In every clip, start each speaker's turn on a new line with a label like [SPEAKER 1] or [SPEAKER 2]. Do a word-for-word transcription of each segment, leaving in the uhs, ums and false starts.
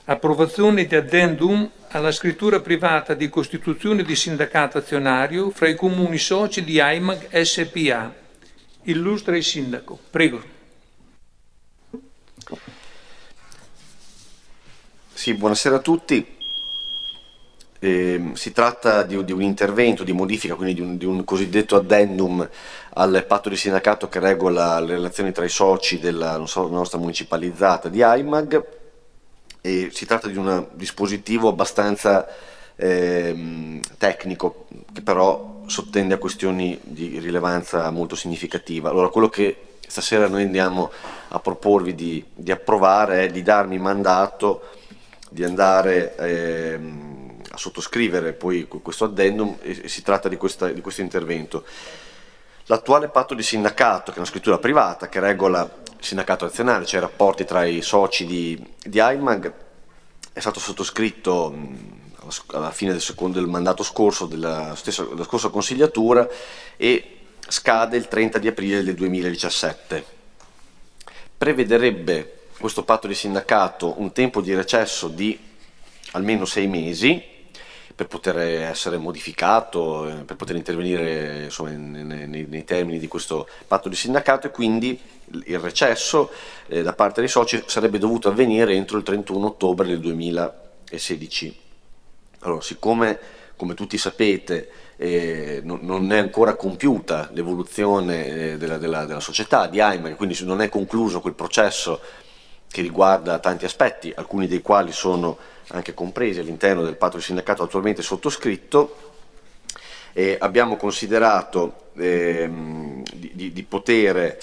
[SPEAKER 1] Approvazione di addendum alla scrittura privata di costituzione di sindacato azionario fra i comuni soci di AIMAG S P A. Illustra il sindaco. Prego.
[SPEAKER 2] Sì, buonasera a tutti. Eh, si tratta di, di un intervento di modifica, quindi di un, di un cosiddetto addendum al patto di sindacato che regola le relazioni tra i soci della non so, nostra municipalizzata di AIMAG. E si tratta di un dispositivo abbastanza eh, tecnico, che però sottende a questioni di rilevanza molto significativa. Allora, quello che stasera noi andiamo a proporvi di, di approvare è di darmi mandato di andare eh, a sottoscrivere poi questo addendum, e, e si tratta di, questa, di questo intervento. L'attuale patto di sindacato, che è una scrittura privata che regola il sindacato azionario, cioè i rapporti tra i soci di, di AIMAG, è stato sottoscritto mh, alla fine del, secondo, del mandato scorso della, stessa, della scorsa consigliatura e scade il trenta di aprile del duemiladiciassette. Prevederebbe questo patto di sindacato un tempo di recesso di almeno sei mesi per poter essere modificato, eh, per poter intervenire insomma, nei, nei, nei termini di questo patto di sindacato, e quindi il recesso eh, da parte dei soci sarebbe dovuto avvenire entro il trentuno ottobre del duemilasedici. Allora, siccome, come tutti sapete, eh, non, non è ancora compiuta l'evoluzione eh, della, della, della società di AIMAG, quindi non è concluso quel processo che riguarda tanti aspetti, alcuni dei quali sono anche compresi all'interno del patto di sindacato attualmente sottoscritto, eh, abbiamo considerato eh, di, di, di poter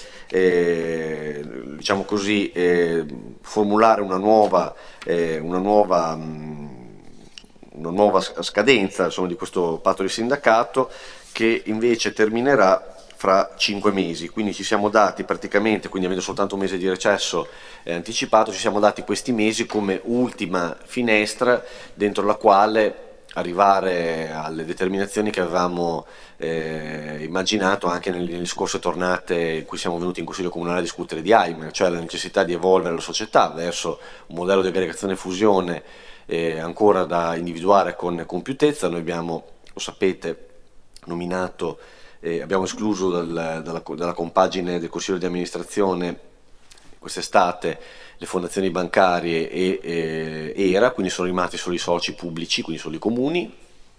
[SPEAKER 2] eh, diciamo così, eh, formulare una nuova, eh, una nuova, mh, una nuova scadenza insomma, di questo patto di sindacato, che invece terminerà fra cinque mesi, quindi ci siamo dati praticamente, quindi avendo soltanto un mese di recesso eh, anticipato, ci siamo dati questi mesi come ultima finestra dentro la quale arrivare alle determinazioni che avevamo eh, immaginato anche nelle, nelle scorse tornate in cui siamo venuti in Consiglio Comunale a discutere di AIMAG, cioè la necessità di evolvere la società verso un modello di aggregazione e fusione eh, ancora da individuare con compiutezza. Noi abbiamo, lo sapete, nominato Eh, abbiamo escluso dal, dalla, dalla compagine del Consiglio di amministrazione quest'estate le fondazioni bancarie e eh, E R A, quindi sono rimasti solo i soci pubblici, quindi solo i comuni.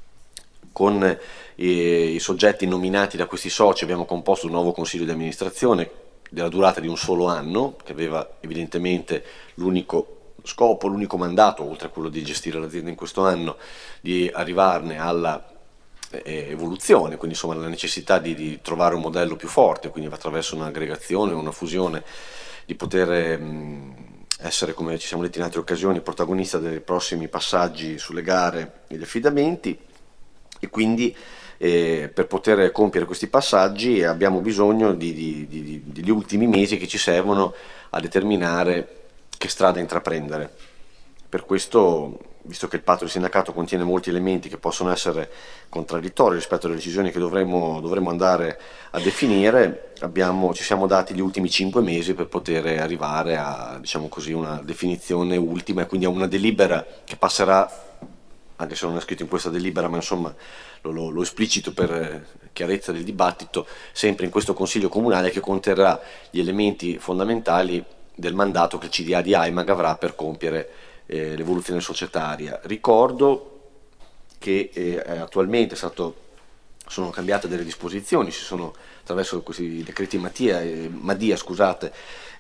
[SPEAKER 2] Con eh, i soggetti nominati da questi soci abbiamo composto un nuovo Consiglio di amministrazione della durata di un solo anno, che aveva evidentemente l'unico scopo, l'unico mandato, oltre a quello di gestire l'azienda in questo anno, di arrivarne alla evoluzione, quindi insomma la necessità di, di trovare un modello più forte, quindi attraverso un'aggregazione, una fusione, di poter mh, essere, come ci siamo detti in altre occasioni, protagonista dei prossimi passaggi sulle gare e gli affidamenti, e quindi eh, per poter compiere questi passaggi abbiamo bisogno di, di, di, di, degli ultimi mesi che ci servono a determinare che strada intraprendere. Per questo, visto che il patto di sindacato contiene molti elementi che possono essere contraddittori rispetto alle decisioni che dovremmo, dovremmo andare a definire, abbiamo, ci siamo dati gli ultimi cinque mesi per poter arrivare a, diciamo così, una definizione ultima, e quindi a una delibera che passerà, anche se non è scritto in questa delibera, ma insomma lo, lo, lo esplicito per chiarezza del dibattito, sempre in questo Consiglio Comunale, che conterrà gli elementi fondamentali del mandato che il C D A di AIMAG avrà per compiere Eh, l'evoluzione societaria. Ricordo che eh, attualmente è stato, sono cambiate delle disposizioni, si sono attraverso questi decreti Mattia, eh, Madia, scusate,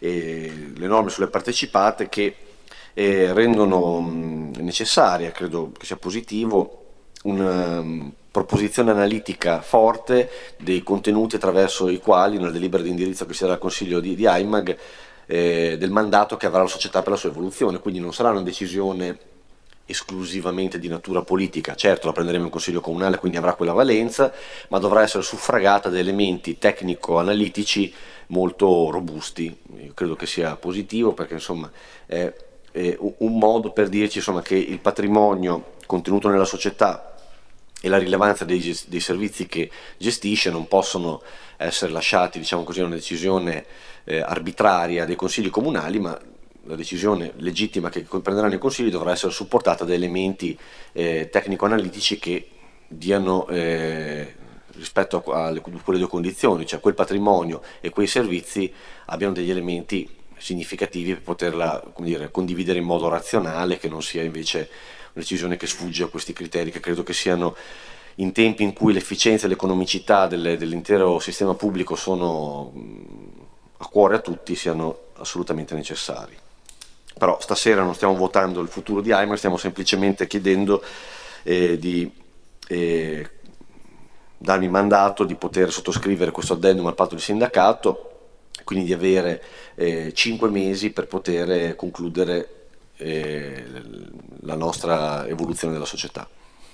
[SPEAKER 2] eh, le norme sulle partecipate che eh, rendono mh, necessaria, credo che sia positivo, una um, proposizione analitica forte dei contenuti attraverso i quali, nella delibera di indirizzo che si darà al Consiglio di, di AIMAG, Eh, del mandato che avrà la società per la sua evoluzione. Quindi non sarà una decisione esclusivamente di natura politica, certo la prenderemo in Consiglio Comunale, quindi avrà quella valenza, ma dovrà essere suffragata da elementi tecnico-analitici molto robusti. Io credo che sia positivo, perché insomma è, è un modo per dirci insomma, che il patrimonio contenuto nella società e la rilevanza dei, dei servizi che gestisce non possono essere lasciati, diciamo così, a una decisione eh, arbitraria dei consigli comunali, ma la decisione legittima che prenderanno i consigli dovrà essere supportata da elementi eh, tecnico-analitici che diano eh, rispetto a, a quelle due condizioni, cioè quel patrimonio e quei servizi abbiano degli elementi significativi per poterla, come dire, condividere in modo razionale, che non sia invece una decisione che sfugge a questi criteri, che credo che siano, in tempi in cui l'efficienza e l'economicità del, dell'intero sistema pubblico sono a cuore a tutti, siano assolutamente necessari. Però stasera non stiamo votando il futuro di AIMAG, stiamo semplicemente chiedendo eh, di eh, darmi mandato di poter sottoscrivere questo addendum al patto di sindacato, quindi di avere eh, cinque mesi per poter concludere eh, la nostra evoluzione della società.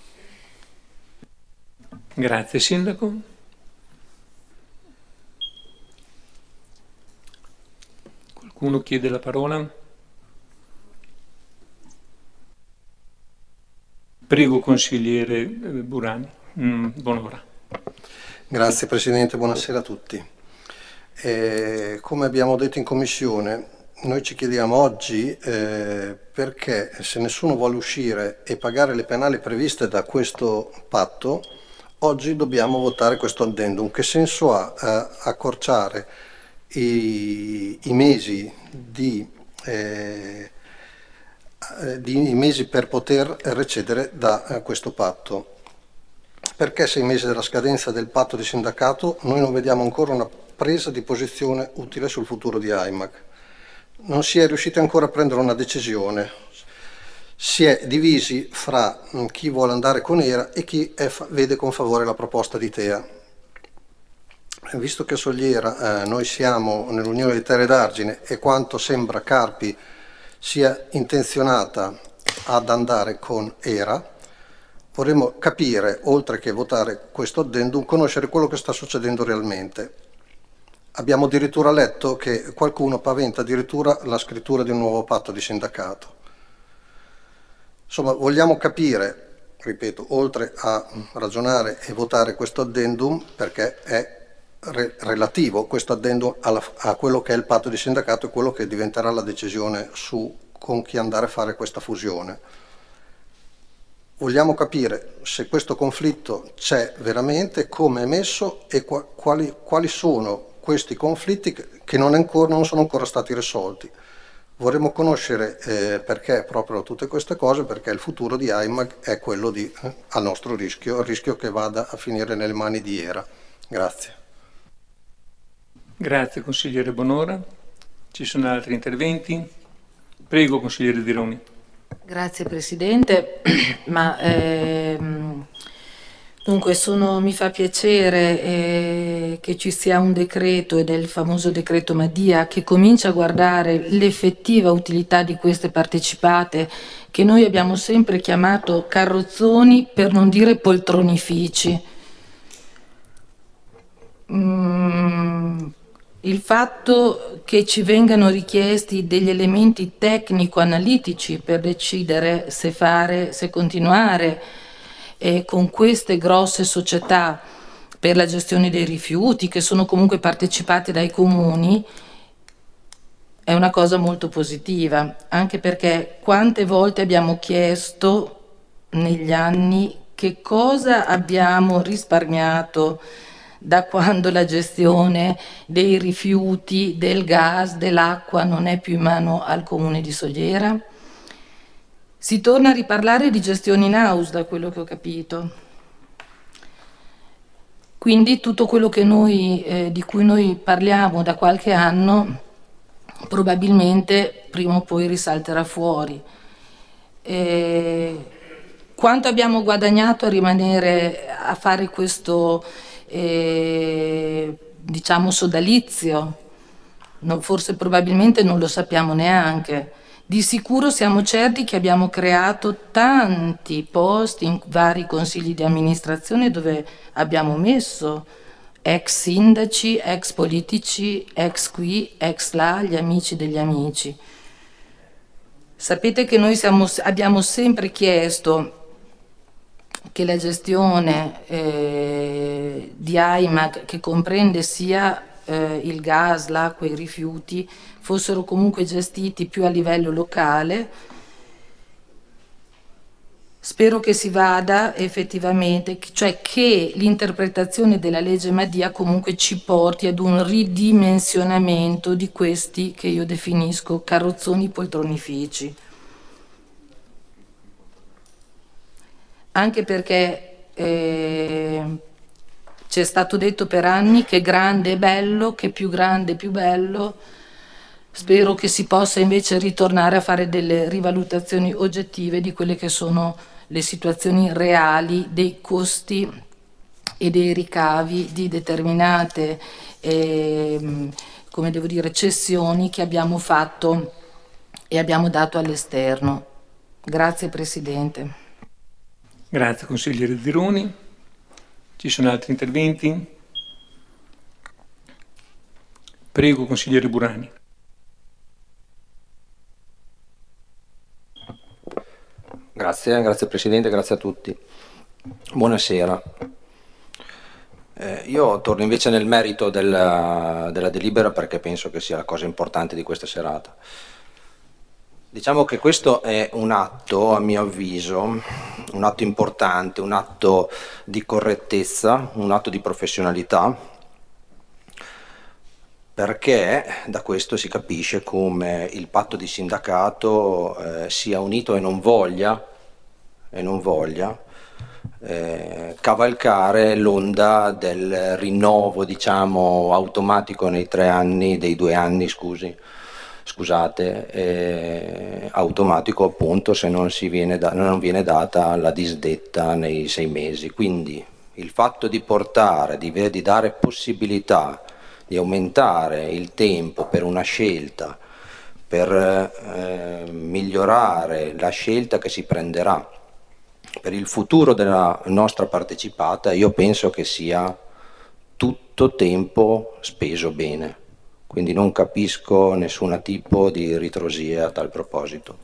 [SPEAKER 1] Grazie Sindaco. Qualcuno chiede la parola? Prego consigliere Burani. Mm, buonasera.
[SPEAKER 3] Grazie Presidente, buonasera a tutti. Eh, come abbiamo detto in Commissione, noi ci chiediamo oggi eh, perché se nessuno vuole uscire e pagare le penali previste da questo patto, oggi dobbiamo votare questo addendum. Che senso ha eh, accorciare i, i mesi di, eh, di i mesi per poter recedere da eh, questo patto? Perché sei mesi dalla scadenza del patto di sindacato noi non vediamo ancora una presa di posizione utile sul futuro di AIMAG? Non si è riusciti ancora a prendere una decisione. Si è divisi fra chi vuole andare con ERA e chi è, vede con favore la proposta di TEA. Visto che Soliera eh, noi siamo nell'Unione dei Terre d'Argine e quanto sembra Carpi sia intenzionata ad andare con ERA, vorremmo capire, oltre che votare questo addendum, conoscere quello che sta succedendo realmente. Abbiamo addirittura letto che qualcuno paventa addirittura la scrittura di un nuovo patto di sindacato. Insomma, vogliamo capire, ripeto, oltre a ragionare e votare questo addendum, perché è re relativo questo addendum alla, a quello che è il patto di sindacato e quello che diventerà la decisione su con chi andare a fare questa fusione. Vogliamo capire se questo conflitto c'è veramente, come è messo e qua, quali, quali sono questi conflitti che non, ancora, non sono ancora stati risolti. Vorremmo conoscere eh, perché proprio tutte queste cose, perché il futuro di AIMAG è quello di, eh, a nostro rischio, il rischio che vada a finire nelle mani di ERA. Grazie.
[SPEAKER 1] Grazie consigliere Bonora. Ci sono altri interventi? Prego consigliere Dironi.
[SPEAKER 4] Grazie Presidente, ma ehm, dunque sono, mi fa piacere eh, che ci sia un decreto, ed è il famoso decreto Madia, che comincia a guardare l'effettiva utilità di queste partecipate che noi abbiamo sempre chiamato carrozzoni, per non dire poltronifici. Mm. Il fatto che ci vengano richiesti degli elementi tecnico-analitici per decidere se fare, se continuare eh, con queste grosse società per la gestione dei rifiuti, che sono comunque partecipate dai comuni, è una cosa molto positiva, anche perché quante volte abbiamo chiesto negli anni che cosa abbiamo risparmiato da quando la gestione dei rifiuti, del gas, dell'acqua non è più in mano al comune di Soliera. Si torna a riparlare di gestione in house, da quello che ho capito. Quindi tutto quello che noi, eh, di cui noi parliamo da qualche anno probabilmente prima o poi risalterà fuori. E quanto abbiamo guadagnato a rimanere a fare questo Eh, diciamo sodalizio, no, forse probabilmente non lo sappiamo neanche. Di sicuro siamo certi che abbiamo creato tanti posti in vari consigli di amministrazione dove abbiamo messo ex sindaci, ex politici, ex qui, ex là, gli amici degli amici. Sapete che noi siamo, abbiamo sempre chiesto che la gestione eh, di AIMAG, che comprende sia eh, il gas, l'acqua, i rifiuti fossero comunque gestiti più a livello locale. Spero che si vada effettivamente, cioè che l'interpretazione della legge Madia comunque ci porti ad un ridimensionamento di questi che io definisco carrozzoni poltronifici. Anche perché eh, c'è stato detto per anni che grande è bello, che più grande è più bello. Spero che si possa invece ritornare a fare delle rivalutazioni oggettive di quelle che sono le situazioni reali dei costi e dei ricavi di determinate eh, come devo dire, cessioni che abbiamo fatto e abbiamo dato all'esterno. Grazie Presidente.
[SPEAKER 1] Grazie consigliere Zironi. Ci sono altri interventi? Prego consigliere Burani.
[SPEAKER 5] Grazie, grazie Presidente, grazie a tutti. Buonasera. Eh, io torno invece nel merito della, della delibera perché penso che sia la cosa importante di questa serata. Diciamo che questo è un atto, a mio avviso, un atto importante, un atto di correttezza, un atto di professionalità, perché da questo si capisce come il patto di sindacato eh, sia unito e non voglia, e non voglia eh, cavalcare l'onda del rinnovo, diciamo, automatico nei tre anni, dei due anni, scusi, scusate, eh, automatico appunto se non, si viene da, non viene data la disdetta nei sei mesi. Quindi il fatto di portare, di, di dare possibilità di aumentare il tempo per una scelta, per eh, migliorare la scelta che si prenderà per il futuro della nostra partecipata, io penso che sia tutto tempo speso bene, quindi non capisco nessun tipo di ritrosia a tal proposito.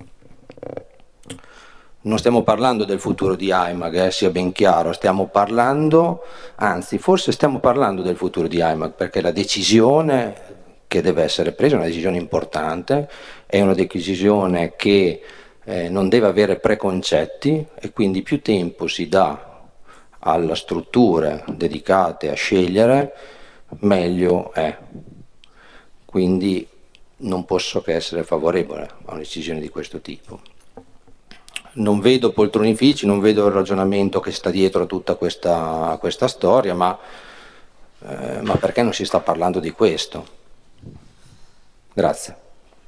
[SPEAKER 5] Non stiamo parlando del futuro di AIMAG, eh, sia ben chiaro, stiamo parlando, anzi forse stiamo parlando del futuro di AIMAG perché la decisione che deve essere presa è una decisione importante, è una decisione che eh, non deve avere preconcetti e quindi più tempo si dà alle strutture dedicate a scegliere, meglio è. Quindi non posso che essere favorevole a una decisione di questo tipo. Non vedo poltronifici, non vedo il ragionamento che sta dietro a tutta questa, questa storia, ma, eh, ma perché non si sta parlando di questo? Grazie.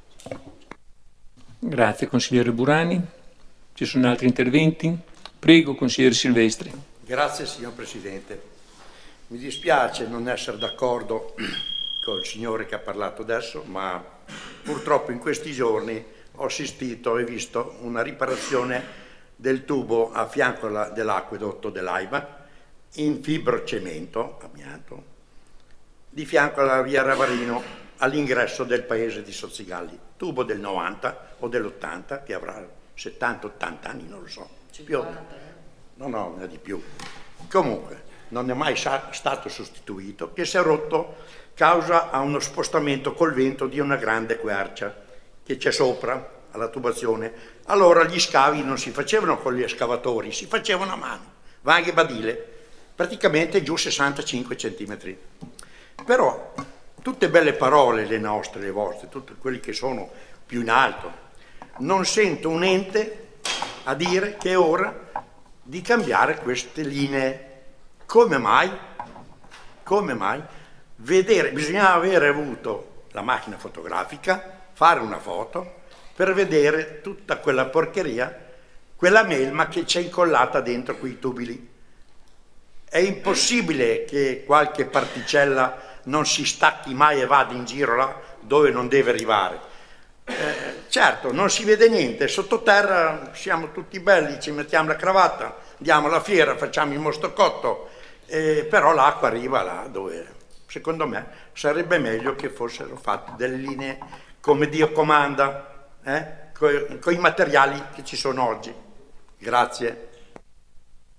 [SPEAKER 1] Grazie consigliere Burani. Ci sono altri interventi? Prego consigliere Silvestri.
[SPEAKER 6] Grazie signor Presidente. Mi dispiace non essere d'accordo col signore che ha parlato adesso, ma purtroppo in questi giorni ho assistito e visto una riparazione del tubo a fianco dell'acquedotto dell'AIMAG in fibrocemento, amianto, di fianco alla via Ravarino all'ingresso del paese di Sozzigalli. Tubo del novanta o dell'ottanta, che avrà settanta ottanta anni, non lo so. Più. No, no, ne è di più. Comunque, non è mai stato sostituito, che si è rotto causa a uno spostamento col vento di una grande quercia che c'è sopra alla tubazione. Allora gli scavi non si facevano con gli escavatori, si facevano a mano, vanghe e badile, praticamente giù sessantacinque centimetri. Però tutte belle parole le nostre, le vostre, tutti quelli che sono più in alto, non sento un ente a dire che è ora di cambiare queste linee. Come mai? Come mai? Vedere, bisognava avere avuto la macchina fotografica, fare una foto per vedere tutta quella porcheria, quella melma che c'è incollata dentro quei tubi lì. È impossibile che qualche particella non si stacchi mai e vada in giro là dove non deve arrivare. Eh, certo, non si vede niente, sottoterra siamo tutti belli, ci mettiamo la cravatta, andiamo alla fiera, facciamo il mostrocotto, eh, però l'acqua arriva là dove, secondo me, sarebbe meglio che fossero fatte delle linee come Dio comanda, eh, con i materiali che ci sono oggi. Grazie.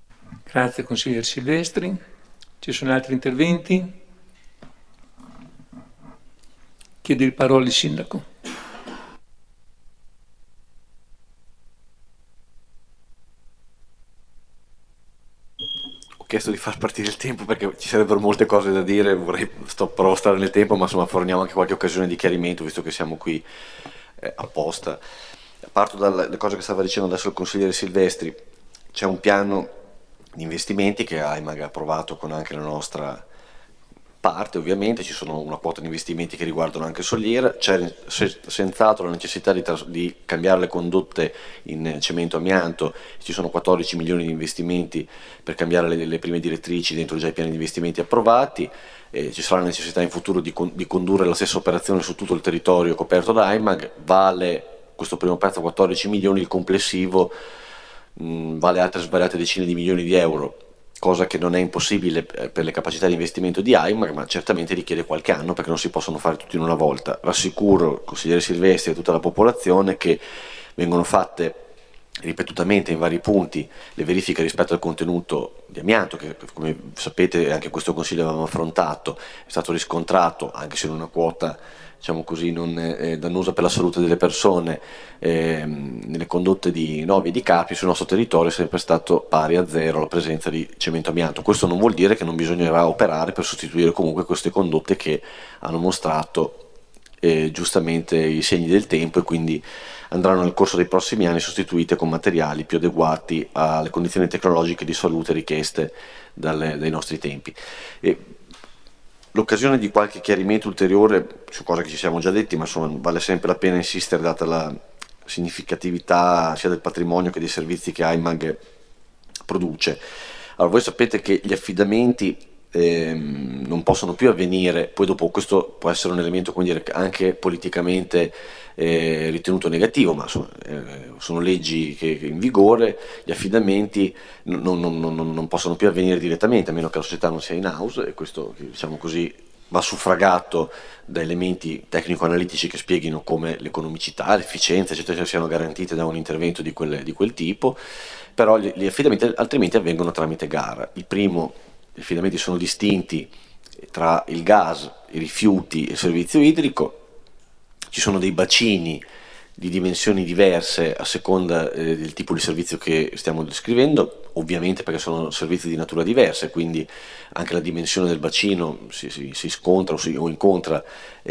[SPEAKER 1] Grazie consigliere Silvestri. Ci sono altri interventi? Chiedo il parola al Sindaco.
[SPEAKER 2] Ho chiesto di far partire il tempo perché ci sarebbero molte cose da dire, vorrei sto, provo a stare nel tempo, ma insomma forniamo anche qualche occasione di chiarimento visto che siamo qui eh, apposta. Parto dalle cose che stava dicendo adesso il consigliere Silvestri. C'è un piano di investimenti che AIMAG ha approvato con anche la nostra parte, ovviamente ci sono una quota di investimenti che riguardano anche Soliera, c'è se, senz'altro la necessità di, di cambiare le condotte in cemento amianto, ci sono quattordici milioni di investimenti per cambiare le, le prime direttrici dentro già i piani di investimenti approvati, eh, ci sarà la necessità in futuro di, con, di condurre la stessa operazione su tutto il territorio coperto da AIMAG, vale questo primo pezzo quattordici milioni, il complessivo mh, vale altre svariate decine di milioni di euro, cosa che non è impossibile per le capacità di investimento di AIMAG, ma certamente richiede qualche anno perché non si possono fare tutti in una volta. Rassicuro il consigliere Silvestri e tutta la popolazione che vengono fatte ripetutamente in vari punti le verifiche rispetto al contenuto di amianto che, come sapete, anche questo consiglio avevamo affrontato, è stato riscontrato, anche se in una quota diciamo così, non eh, dannosa per la salute delle persone, eh, nelle condotte di Novi e di Capri sul nostro territorio è sempre stato pari a zero la presenza di cemento amianto. Questo non vuol dire che non bisognerà operare per sostituire comunque queste condotte che hanno mostrato eh, giustamente i segni del tempo e quindi andranno nel corso dei prossimi anni sostituite con materiali più adeguati alle condizioni tecnologiche di salute richieste dalle, dai nostri tempi. E, l'occasione di qualche chiarimento ulteriore su cose che ci siamo già detti, ma insomma vale sempre la pena insistere data la significatività sia del patrimonio che dei servizi che AIMAG produce. Allora, voi sapete che gli affidamenti ehm, non possono più avvenire, poi dopo questo può essere un elemento, come dire, anche politicamente eh, ritenuto negativo, ma sono, eh, sono leggi che, che in vigore, gli affidamenti non, non, non, non possono più avvenire direttamente, a meno che la società non sia in house, e questo, diciamo così, va suffragato da elementi tecnico-analitici che spieghino come l'economicità, l'efficienza, eccetera, siano garantite da un intervento di quel, di quel tipo, però gli, gli affidamenti altrimenti avvengono tramite gara. Il primo, gli affidamenti sono distinti tra il gas, i rifiuti e il servizio idrico, ci sono dei bacini di dimensioni diverse a seconda eh, del tipo di servizio che stiamo descrivendo, ovviamente perché sono servizi di natura diversa, quindi anche la dimensione del bacino si, si, si scontra o, si, o incontra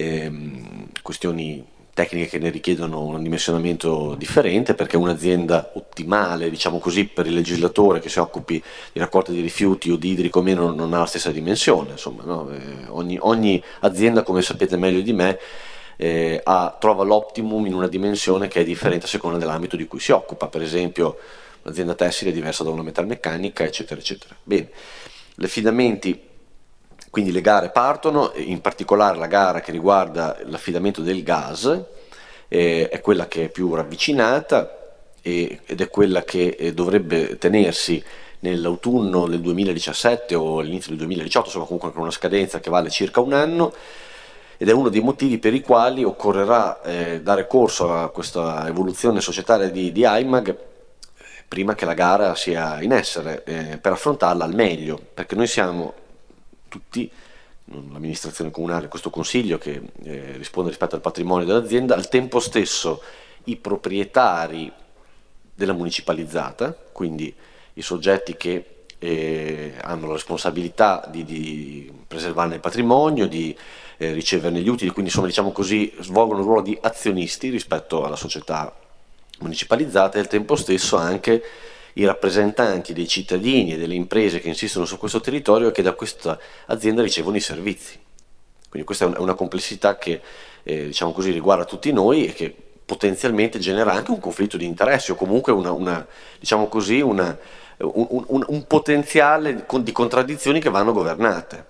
[SPEAKER 2] ehm, questioni tecniche che ne richiedono un dimensionamento differente, perché un'azienda ottimale, diciamo così, per il legislatore che si occupi di raccolta di rifiuti o di idrico o meno non ha la stessa dimensione, insomma, no? eh, ogni, ogni azienda, come sapete meglio di me, Eh, ha, trova l'optimum in una dimensione che è differente a seconda dell'ambito di cui si occupa. Per esempio un'azienda tessile è diversa da una metalmeccanica, eccetera eccetera. Bene, gli affidamenti, quindi le gare partono, in particolare la gara che riguarda l'affidamento del gas eh, è quella che è più ravvicinata eh, ed è quella che eh, dovrebbe tenersi nell'autunno del duemiladiciassette o all'inizio del duemiladiciotto, insomma comunque con una scadenza che vale circa un anno, ed è uno dei motivi per i quali occorrerà eh, dare corso a questa evoluzione societaria di, di AIMAG eh, prima che la gara sia in essere, eh, per affrontarla al meglio, perché noi siamo tutti, l'amministrazione comunale, questo consiglio che eh, risponde rispetto al patrimonio dell'azienda, al tempo stesso i proprietari della municipalizzata, quindi i soggetti che eh, hanno la responsabilità di, di preservarne il patrimonio, di eh, riceverne gli utili, quindi insomma diciamo così svolgono un ruolo di azionisti rispetto alla società municipalizzata, e al tempo stesso anche i rappresentanti dei cittadini e delle imprese che insistono su questo territorio e che da questa azienda ricevono i servizi. Quindi questa è una complessità che eh, diciamo così riguarda tutti noi e che potenzialmente genera anche un conflitto di interessi o comunque una, una, diciamo così, una, un, un, un potenziale di contraddizioni che vanno governate,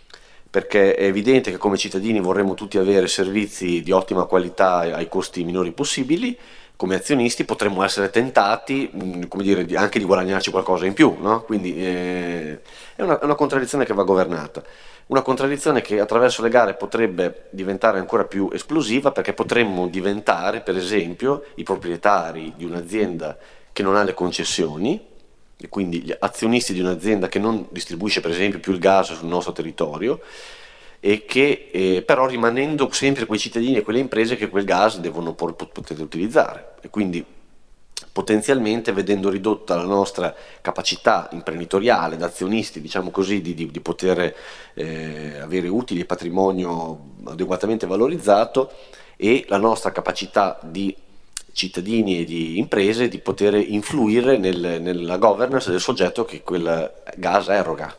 [SPEAKER 2] perché è evidente che come cittadini vorremmo tutti avere servizi di ottima qualità ai costi minori possibili. Come azionisti potremmo essere tentati, mh, come dire, di, anche di guadagnarci qualcosa in più, no? Quindi eh, è, una, è una contraddizione che va governata, una contraddizione che attraverso le gare potrebbe diventare ancora più esplosiva, perché potremmo diventare per esempio i proprietari di un'azienda che non ha le concessioni, e quindi gli azionisti di un'azienda che non distribuisce per esempio più il gas sul nostro territorio, e che eh, però rimanendo sempre quei cittadini e quelle imprese che quel gas devono por- poter utilizzare, e quindi potenzialmente vedendo ridotta la nostra capacità imprenditoriale, da azionisti, diciamo così, di, di, di poter eh, avere utili e patrimonio adeguatamente valorizzato, e la nostra capacità di cittadini e di imprese di poter influire nel, nella governance del soggetto che quel gas eroga.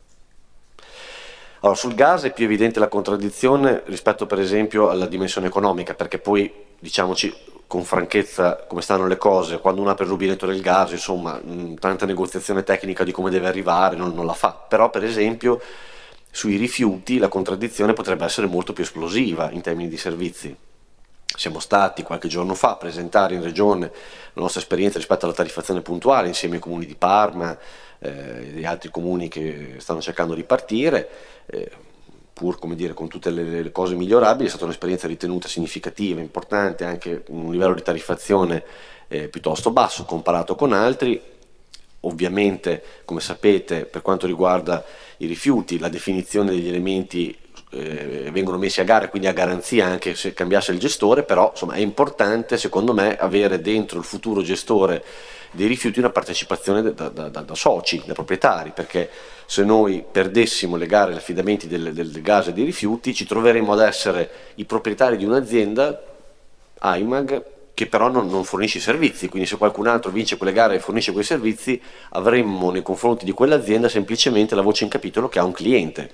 [SPEAKER 2] Allora, sul gas è più evidente la contraddizione rispetto per esempio alla dimensione economica, perché poi, diciamoci con franchezza come stanno le cose, quando uno apre il rubinetto del gas, insomma, mh, tanta negoziazione tecnica di come deve arrivare non, non la fa, però per esempio sui rifiuti la contraddizione potrebbe essere molto più esplosiva in termini di servizi. Siamo stati qualche giorno fa a presentare in regione la nostra esperienza rispetto alla tariffazione puntuale insieme ai comuni di Parma eh, e di altri comuni che stanno cercando di partire, eh, pur come dire, con tutte le, le cose migliorabili. È stata un'esperienza ritenuta significativa, importante, anche un livello di tariffazione eh, piuttosto basso comparato con altri. Ovviamente, come sapete, per quanto riguarda i rifiuti, la definizione degli elementi eh, vengono messi a gara, quindi a garanzia anche se cambiasse il gestore, però insomma è importante secondo me avere dentro il futuro gestore dei rifiuti una partecipazione da, da, da, da soci, da proprietari, perché se noi perdessimo le gare e gli affidamenti del, del gas e dei rifiuti ci troveremmo ad essere i proprietari di un'azienda, A I M A G, che però non, non fornisce i servizi, quindi se qualcun altro vince quelle gare e fornisce quei servizi avremmo nei confronti di quell'azienda semplicemente la voce in capitolo che ha un cliente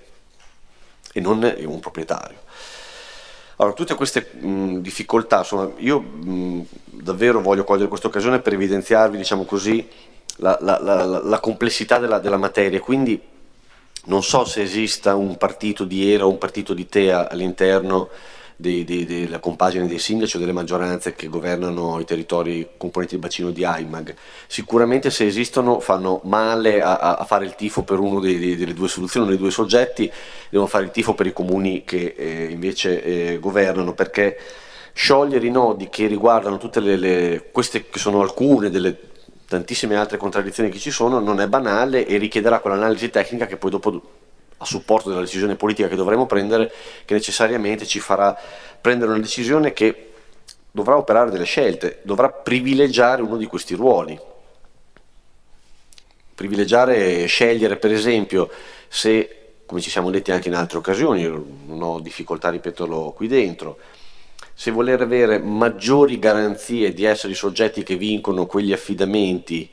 [SPEAKER 2] e non un proprietario. Allora, tutte queste mh, difficoltà, insomma, io mh, davvero voglio cogliere questa occasione per evidenziarvi, diciamo così, la, la, la, la complessità della, della materia, quindi non so se esista un partito di E R A o un partito di T E A all'interno dei, dei, della compagine dei sindaci o delle maggioranze che governano i territori componenti del bacino di A I M A G. Sicuramente se esistono fanno male a, a fare il tifo per uno dei, dei, delle due soluzioni, dei due soggetti, devono fare il tifo per i comuni che eh, invece eh, governano, perché sciogliere i nodi che riguardano tutte le, le queste che sono alcune delle tantissime altre contraddizioni che ci sono non è banale e richiederà quell'analisi tecnica che poi dopo, a supporto della decisione politica che dovremo prendere, che necessariamente ci farà prendere una decisione che dovrà operare delle scelte, dovrà privilegiare uno di questi ruoli, privilegiare e scegliere per esempio se, come ci siamo detti anche in altre occasioni, non ho difficoltà a ripeterlo qui dentro, se voler avere maggiori garanzie di essere i soggetti che vincono quegli affidamenti,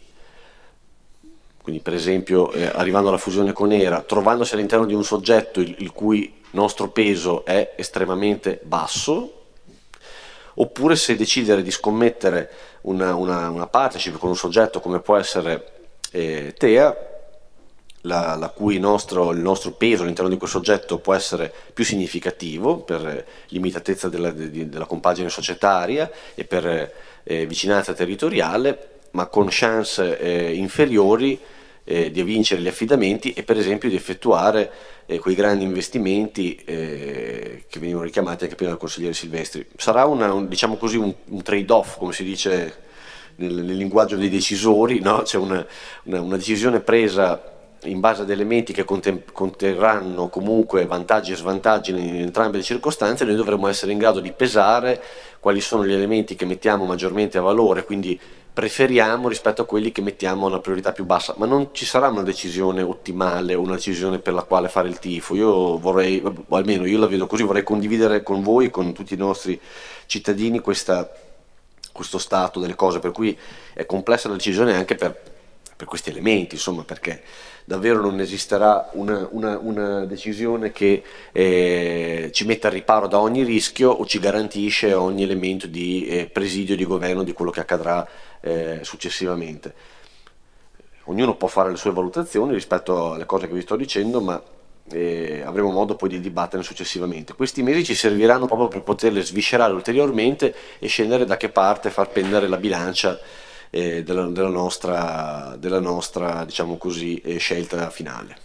[SPEAKER 2] quindi per esempio eh, arrivando alla fusione con E R A, trovandosi all'interno di un soggetto il, il cui nostro peso è estremamente basso, oppure se decidere di scommettere una, una, una partnership con un soggetto come può essere eh, T E A, la, la cui nostro, il nostro peso all'interno di quel soggetto può essere più significativo per limitatezza della, de, della compagine societaria e per eh, vicinanza territoriale, ma con chance eh, inferiori eh, di vincere gli affidamenti e per esempio di effettuare eh, quei grandi investimenti eh, che venivano richiamati anche prima dal consigliere Silvestri. Sarà una, un, diciamo così, un, un trade-off, come si dice nel, nel linguaggio dei decisori, no? C'è una, una, una decisione presa in base ad elementi che conterranno comunque vantaggi e svantaggi in entrambe le circostanze. Noi dovremo essere in grado di pesare quali sono gli elementi che mettiamo maggiormente a valore, quindi preferiamo rispetto a quelli che mettiamo una priorità più bassa, ma non ci sarà una decisione ottimale o una decisione per la quale fare il tifo. Io vorrei, o almeno io la vedo così, vorrei condividere con voi, con tutti i nostri cittadini questa, questo stato delle cose, per cui è complessa la decisione anche per, per questi elementi, insomma, perché davvero non esisterà una, una, una decisione che eh, ci metta al riparo da ogni rischio o ci garantisce ogni elemento di eh, presidio di governo di quello che accadrà eh, successivamente. Ognuno può fare le sue valutazioni rispetto alle cose che vi sto dicendo, ma eh, avremo modo poi di dibatterne successivamente. Questi mesi ci serviranno proprio per poterle sviscerare ulteriormente e scendere da che parte far pendere la bilancia Eh, della, della nostra, della nostra diciamo così, eh, scelta finale.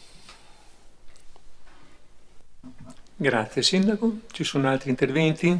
[SPEAKER 1] Grazie Sindaco. Ci sono altri interventi?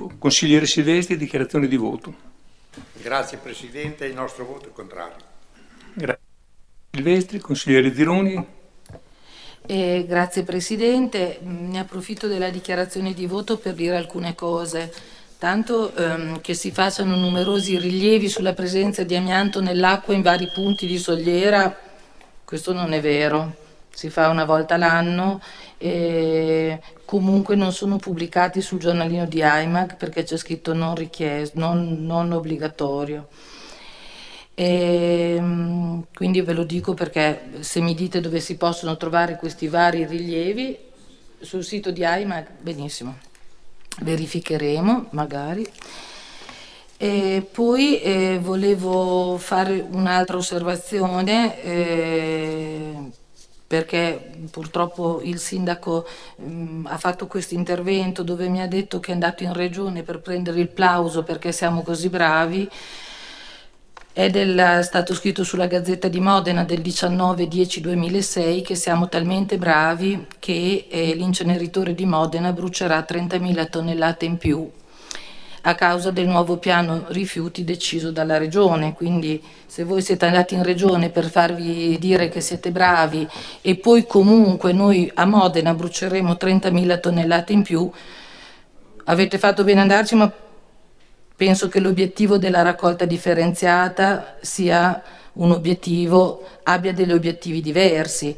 [SPEAKER 1] Consigliere Silvestri, dichiarazione di voto.
[SPEAKER 6] Grazie Presidente, il nostro voto è contrario.
[SPEAKER 1] Grazie. Silvestri, consigliere Zironi.
[SPEAKER 4] Eh, grazie Presidente, ne approfitto della dichiarazione di voto per dire alcune cose. Tanto ehm, che si facciano numerosi rilievi sulla presenza di amianto nell'acqua in vari punti di Sogliera, questo non è vero, si fa una volta l'anno e comunque non sono pubblicati sul giornalino di AIMAG perché c'è scritto non richiesto, non, non obbligatorio. E, quindi ve lo dico perché se mi dite dove si possono trovare questi vari rilievi, sul sito di AIMAG, benissimo, verificheremo magari. E poi eh, volevo fare un'altra osservazione eh, perché purtroppo il sindaco mh, ha fatto questo intervento dove mi ha detto che è andato in regione per prendere il plauso perché siamo così bravi. È del, stato scritto sulla Gazzetta di Modena del diciannove dieci duemilasei che siamo talmente bravi che eh, l'inceneritore di Modena brucerà trentamila tonnellate in più a causa del nuovo piano rifiuti deciso dalla Regione. Quindi se voi siete andati in Regione per farvi dire che siete bravi e poi comunque noi a Modena bruceremo trentamila tonnellate in più, avete fatto bene andarci, ma penso che l'obiettivo della raccolta differenziata sia un obiettivo, abbia degli obiettivi diversi.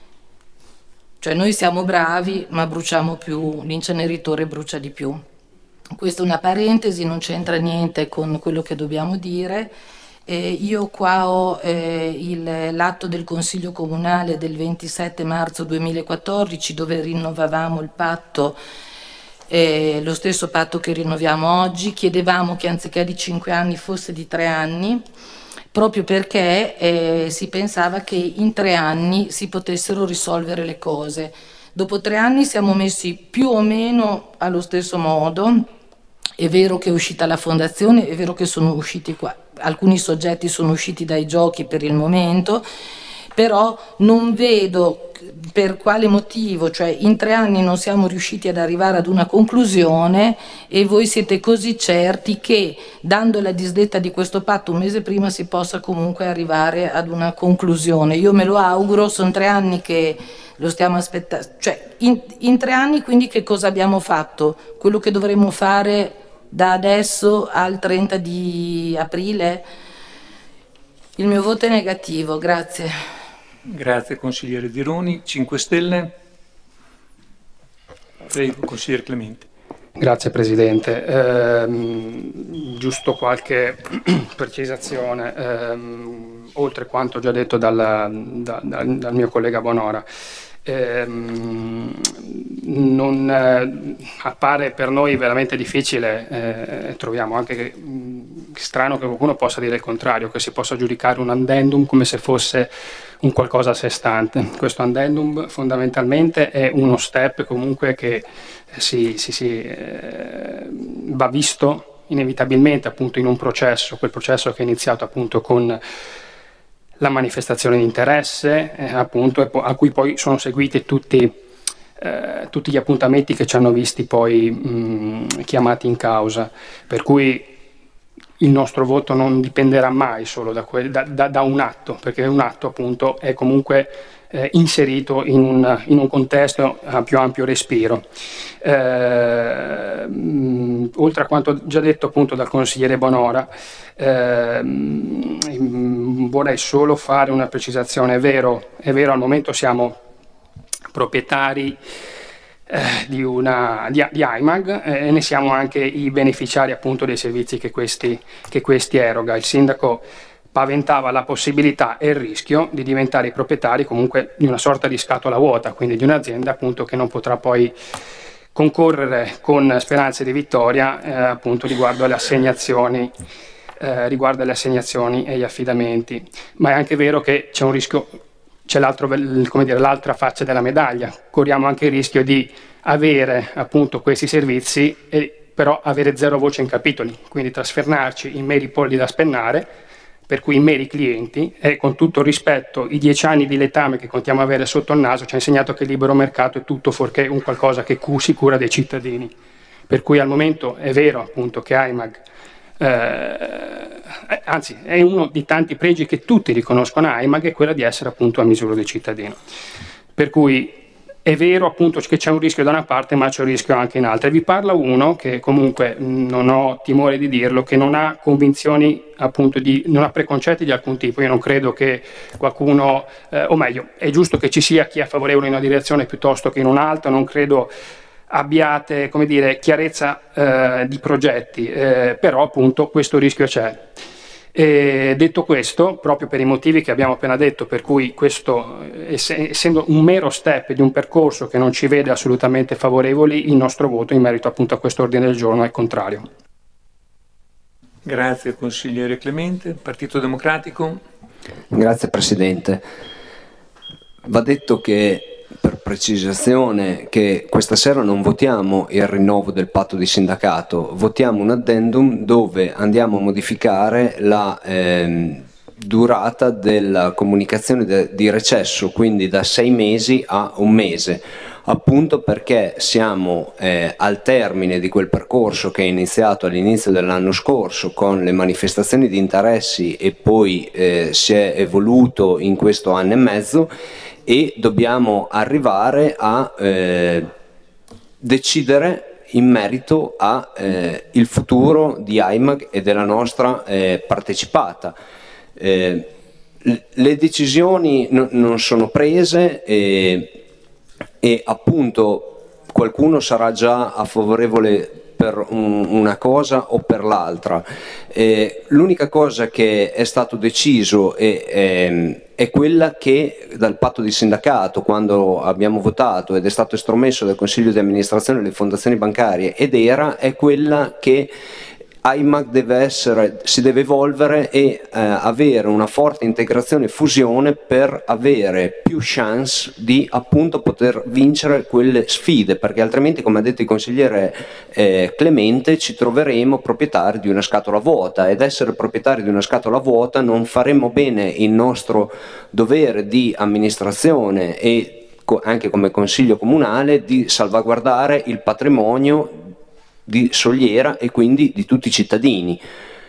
[SPEAKER 4] Cioè noi siamo bravi ma bruciamo più, l'inceneritore brucia di più. Questa è una parentesi, non c'entra niente con quello che dobbiamo dire. Eh, io qua ho eh, il, l'atto del Consiglio Comunale del ventisette marzo duemilaquattordici dove rinnovavamo il patto, eh, lo stesso patto che rinnoviamo oggi. Chiedevamo che anziché di cinque anni fosse di tre anni, proprio perché eh, si pensava che in tre anni si potessero risolvere le cose. Dopo tre anni siamo messi più o meno allo stesso modo. È vero che è uscita la fondazione, è vero che sono usciti qua, alcuni soggetti sono usciti dai giochi per il momento, però non vedo per quale motivo, cioè in tre anni non siamo riusciti ad arrivare ad una conclusione e voi siete così certi che dando la disdetta di questo patto un mese prima si possa comunque arrivare ad una conclusione. Io me lo auguro, sono tre anni che lo stiamo aspettando, cioè in, in tre anni quindi che cosa abbiamo fatto? Quello che dovremmo fare da adesso al trenta di aprile? Il mio voto è negativo, grazie.
[SPEAKER 1] Grazie consigliere Zironi. cinque Stelle. Prego, consigliere Clementi.
[SPEAKER 7] Grazie Presidente. Ehm, giusto qualche precisazione, ehm, oltre quanto già detto dal, da, da, dal mio collega Bonora. Ehm, non eh, appare per noi veramente difficile, eh, troviamo anche che, mh, strano che qualcuno possa dire il contrario, che si possa giudicare un addendum come se fosse un qualcosa a sé stante. Questo addendum fondamentalmente è uno step comunque che si, si, si, eh, va visto inevitabilmente appunto in un processo, quel processo che è iniziato appunto con la manifestazione di interesse, eh, appunto, a cui poi sono seguiti tutti, eh, tutti gli appuntamenti che ci hanno visti poi mh, chiamati in causa, per cui il nostro voto non dipenderà mai solo da, que- da, da, da un atto, perché un atto appunto è comunque eh, inserito in un, in un contesto a più ampio respiro. Eh, mh, oltre a quanto già detto appunto dal consigliere Bonora, eh, mh, vorrei solo fare una precisazione. È vero, è vero, al momento siamo proprietari eh, di, una, di, di AIMAG eh, e ne siamo anche i beneficiari appunto dei servizi che questi, che questi eroga. Il sindaco paventava la possibilità e il rischio di diventare i proprietari comunque di una sorta di scatola vuota, quindi di un'azienda appunto che non potrà poi concorrere con speranze di vittoria eh, appunto riguardo alle assegnazioni eh, riguardo alle assegnazioni e gli affidamenti. Ma è anche vero che c'è un rischio, c'è l'altro, come dire, l'altra faccia della medaglia. Corriamo anche il rischio di avere appunto questi servizi e però avere zero voce in capitoli, quindi trasformarci in meri polli da spennare, per cui i meri clienti, e con tutto il rispetto i dieci anni di letame che contiamo avere sotto il naso ci ha insegnato che il libero mercato è tutto fuorché un qualcosa che cu- si cura dei cittadini. Per cui al momento è vero appunto che AIMAG, eh, anzi è uno di tanti pregi che tutti riconoscono a AIMAG, è quella di essere appunto a misura del cittadino. Per cui è vero appunto che c'è un rischio da una parte, ma c'è un rischio anche in altre. Vi parla uno che comunque non ho timore di dirlo, che non ha convinzioni appunto di, non ha preconcetti di alcun tipo. Io non credo che qualcuno, eh, o meglio, è giusto che ci sia chi è favorevole in una direzione piuttosto che in un'altra, non credo abbiate, come dire, chiarezza eh, di progetti, eh, però appunto questo rischio c'è. E detto questo, proprio per i motivi che abbiamo appena detto, per cui questo, essendo un mero step di un percorso che non ci vede assolutamente favorevoli, il nostro voto in merito appunto a questo ordine del giorno è contrario.
[SPEAKER 1] Grazie consigliere Clemente. Partito Democratico.
[SPEAKER 8] Grazie Presidente. Va detto che, per precisazione, che questa sera non votiamo il rinnovo del patto di sindacato, votiamo un addendum dove andiamo a modificare la ehm, durata della comunicazione de- di recesso, quindi da sei mesi a un mese, appunto perché siamo eh, al termine di quel percorso che è iniziato all'inizio dell'anno scorso con le manifestazioni di interessi e poi eh, si è evoluto in questo anno e mezzo, e dobbiamo arrivare a eh, decidere in merito al eh, futuro di AIMAG e della nostra eh, partecipata. Eh, le decisioni no, non sono prese e, e appunto qualcuno sarà già a favorevole per un, una cosa o per l'altra. Eh, l'unica cosa che è stato deciso è, è, è quella che dal patto di sindacato, quando abbiamo votato ed è stato estromesso dal Consiglio di amministrazione delle fondazioni bancarie ed era, è quella che AIMAG deve essere, si deve evolvere e eh, avere una forte integrazione e fusione per avere più chance di appunto poter vincere quelle sfide, perché altrimenti, come ha detto il consigliere eh, Clemente, ci troveremo proprietari di una scatola vuota, ed essere proprietari di una scatola vuota non faremo bene il nostro dovere di amministrazione e anche come consiglio comunale di salvaguardare il patrimonio di Soliera e quindi di tutti i cittadini.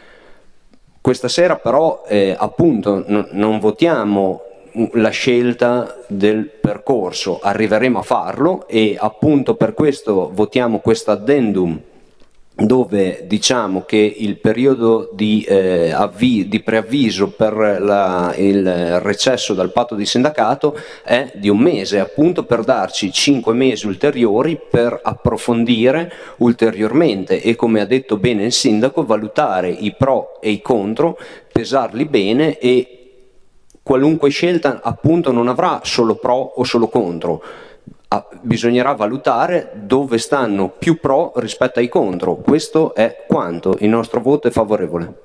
[SPEAKER 8] Questa sera però eh, appunto n- non votiamo la scelta del percorso, arriveremo a farlo e appunto per questo votiamo questo addendum dove diciamo che il periodo di, eh, avvi- di preavviso per la, il recesso dal patto di sindacato è di un mese, appunto per darci cinque mesi ulteriori per approfondire ulteriormente e, come ha detto bene il sindaco, valutare i pro e i contro, pesarli bene, e qualunque scelta appunto non avrà solo pro o solo contro. Ah, bisognerà valutare dove stanno più pro rispetto ai contro. Questo è quanto. Il nostro voto è favorevole.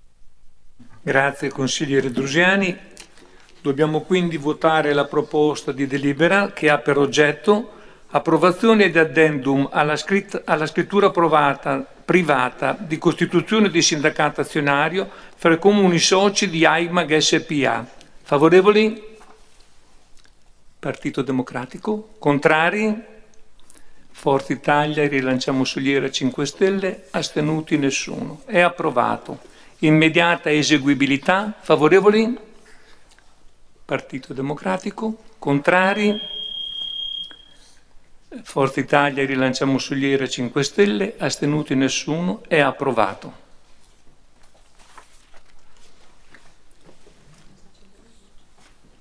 [SPEAKER 1] Grazie consigliere Drusiani. Dobbiamo quindi votare la proposta di delibera che ha per oggetto approvazione di addendum alla, scritt- alla scrittura approvata, privata di costituzione di sindacato azionario fra i comuni soci di AIMAG S P A. Favorevoli? Partito Democratico. Contrari? Forza Italia, Rilanciamo Soliera, cinque Stelle. Astenuti? Nessuno. È approvato. Immediata eseguibilità. Favorevoli? Partito Democratico. Contrari? Forza Italia, Rilanciamo Soliera, cinque Stelle. Astenuti? Nessuno. È approvato.